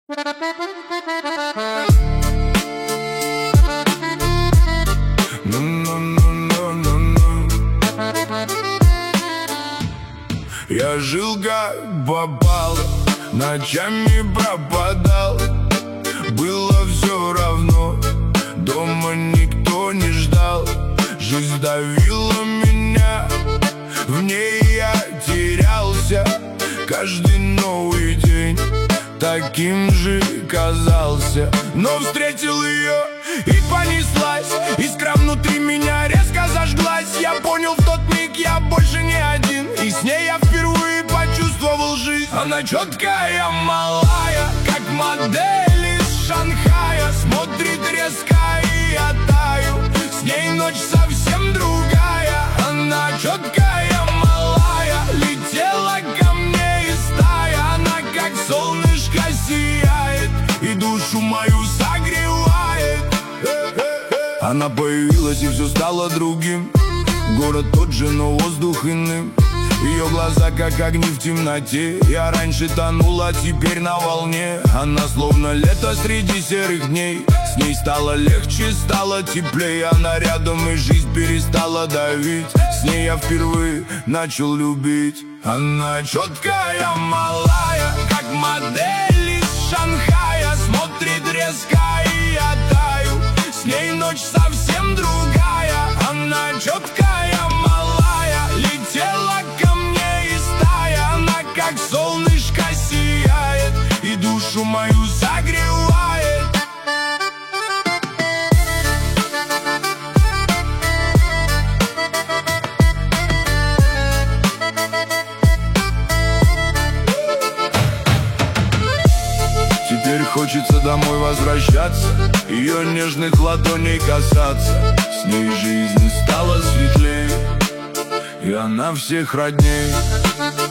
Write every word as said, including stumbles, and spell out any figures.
Я жил как попал, ночами пропадал. Было все равно, дома никто не ждал. Жизнь давила меня, в ней я терялся. Каждый новый день таким же казался. Но встретил ее, и понеслась. Искра внутри меня резко зажглась. Я понял в тот миг, я больше не один. И с ней я впервые почувствовал жизнь. Она четкая, малая, как модель из Шанхая. Смотрит резко, и я таю. С ней ночь совсем другая. Она четкая, малая, летела ко мне из стая. Она как солнышко сияет и душу мою согревает. Она появилась, и все стало другим. Город тот же, но воздух иным. Ее глаза как огни в темноте. Я раньше тонул, а теперь на волне. Она словно лето среди серых дней. С ней стало легче, стало теплее. Она рядом, и жизнь перестала давить. С ней я впервые начал любить. Она четкая, малая, как модель из Шанхая. Смотрит резко, и я таю. С ней ночь совсем другая. Она четкая, малая, летела ко мне из стая. Она как солнышко сияет и душу мою согревает. Теперь хочется домой возвращаться, ее нежных ладоней касаться. С ней жизнь стала светлее, и она всех родней.